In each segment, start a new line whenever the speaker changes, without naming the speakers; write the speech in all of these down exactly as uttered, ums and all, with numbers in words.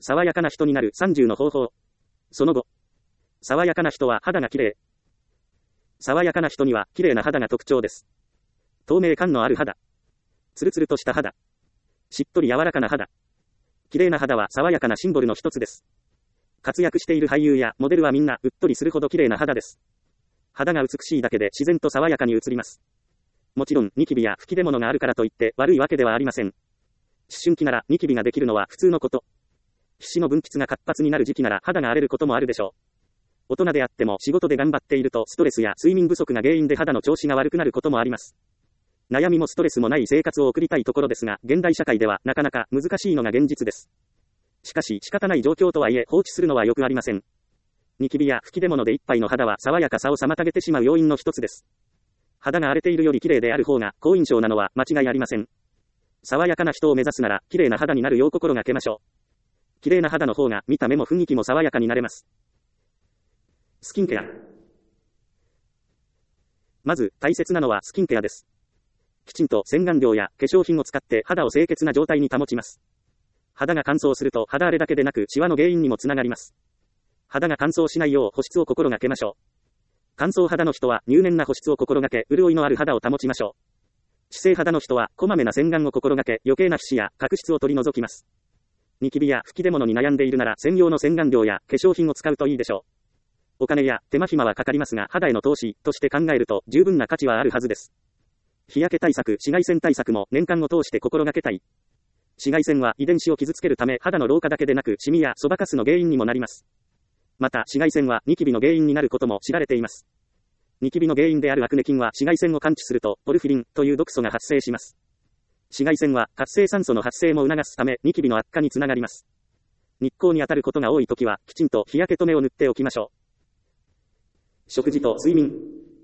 爽やかな人になるさんじゅうの方法。その後。爽やかな人は肌が綺麗。爽やかな人には綺麗な肌が特徴です。透明感のある肌。ツルツルとした肌。しっとり柔らかな肌。綺麗な肌は爽やかなシンボルの一つです。活躍している俳優やモデルはみんなうっとりするほど綺麗な肌です。肌が美しいだけで自然と爽やかに映ります。もちろんニキビや吹き出物があるからといって悪いわけではありません。思春期ならニキビができるのは普通のこと。皮脂の分泌が活発になる時期なら肌が荒れることもあるでしょう。大人であっても仕事で頑張っているとストレスや睡眠不足が原因で肌の調子が悪くなることもあります。悩みもストレスもない生活を送りたいところですが、現代社会ではなかなか難しいのが現実です。しかし仕方ない状況とはいえ放置するのはよくありません。ニキビや吹き出物でいっぱいの肌は爽やかさを妨げてしまう要因の一つです。肌が荒れているより綺麗である方が好印象なのは間違いありません。爽やかな人を目指すなら綺麗な肌になるよう心がけましょう。綺麗な肌の方が見た目も雰囲気も爽やかになれます。スキンケア。まず大切なのはスキンケアです。きちんと洗顔料や化粧品を使って肌を清潔な状態に保ちます。肌が乾燥すると肌荒れだけでなくシワの原因にもつながります。肌が乾燥しないよう保湿を心がけましょう。乾燥肌の人は入念な保湿を心がけ、潤いのある肌を保ちましょう。脂性肌の人はこまめな洗顔を心がけ、余計な皮脂や角質を取り除きます。ニキビや吹き出物に悩んでいるなら専用の洗顔料や化粧品を使うといいでしょう。お金や手間暇はかかりますが、肌への投資として考えると十分な価値はあるはずです。日焼け対策、紫外線対策も年間を通して心がけたい。紫外線は遺伝子を傷つけるため肌の老化だけでなくシミやそばかすの原因にもなります。また紫外線はニキビの原因になることも知られています。ニキビの原因であるアクネ菌は紫外線を感知するとポルフィリンという毒素が発生します。紫外線は活性酸素の発生も促すためニキビの悪化につながります。日光に当たることが多いときはきちんと日焼け止めを塗っておきましょう。食事と睡眠。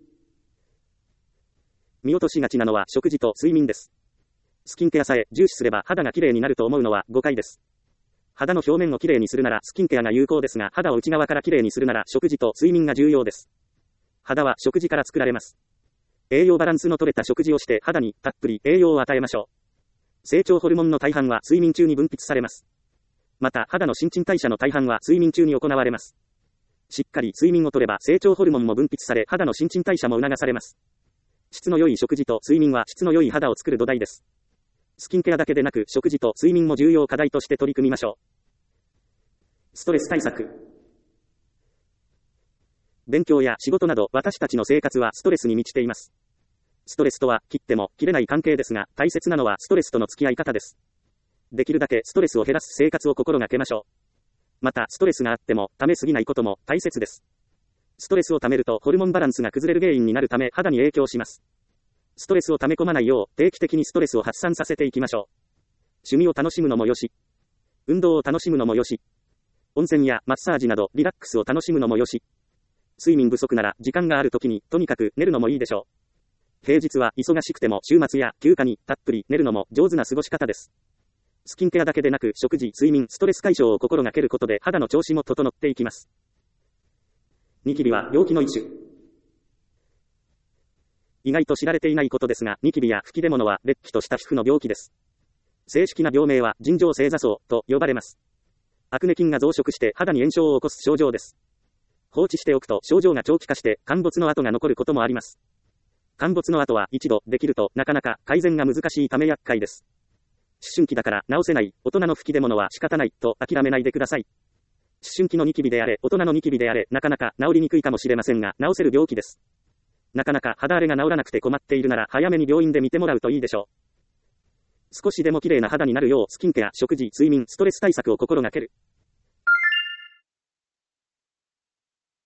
見落としがちなのは食事と睡眠です。スキンケアさえ重視すれば肌が綺麗になると思うのは誤解です。肌の表面を綺麗にするならスキンケアが有効ですが、肌を内側から綺麗にするなら食事と睡眠が重要です。肌は食事から作られます。栄養バランスの取れた食事をして肌にたっぷり栄養を与えましょう。成長ホルモンの大半は睡眠中に分泌されます。また肌の新陳代謝の大半は睡眠中に行われます。しっかり睡眠をとれば成長ホルモンも分泌され肌の新陳代謝も促されます。質の良い食事と睡眠は質の良い肌を作る土台です。スキンケアだけでなく食事と睡眠も重要課題として取り組みましょう。ストレス対策。勉強や仕事など私たちの生活はストレスに満ちています。ストレスとは切っても切れない関係ですが、大切なのはストレスとの付き合い方です。できるだけストレスを減らす生活を心がけましょう。またストレスがあっても溜めすぎないことも大切です。ストレスを溜めるとホルモンバランスが崩れる原因になるため肌に影響します。ストレスを溜め込まないよう定期的にストレスを発散させていきましょう。趣味を楽しむのもよし、運動を楽しむのもよし、温泉やマッサージなどリラックスを楽しむのもよし、睡眠不足なら時間がある時にとにかく寝るのもいいでしょう。平日は忙しくても週末や休暇にたっぷり寝るのも上手な過ごし方です。スキンケアだけでなく食事、睡眠、ストレス解消を心がけることで肌の調子も整っていきます。ニキビは病気の一種。意外と知られていないことですが、ニキビや吹き出物はれっきとした皮膚の病気です。正式な病名は尋常性挫創と呼ばれます。アクネ菌が増殖して肌に炎症を起こす症状です。放置しておくと症状が長期化して陥没の跡が残ることもあります。陥没の跡は一度できるとなかなか改善が難しいため厄介です。思春期だから治せない、大人の吹き出物は仕方ないと諦めないでください。思春期のニキビであれ、大人のニキビであれ、なかなか治りにくいかもしれませんが、治せる病気です。なかなか肌荒れが治らなくて困っているなら早めに病院で見てもらうといいでしょう。少しでも綺麗な肌になるようスキンケア、食事、睡眠、ストレス対策を心がける。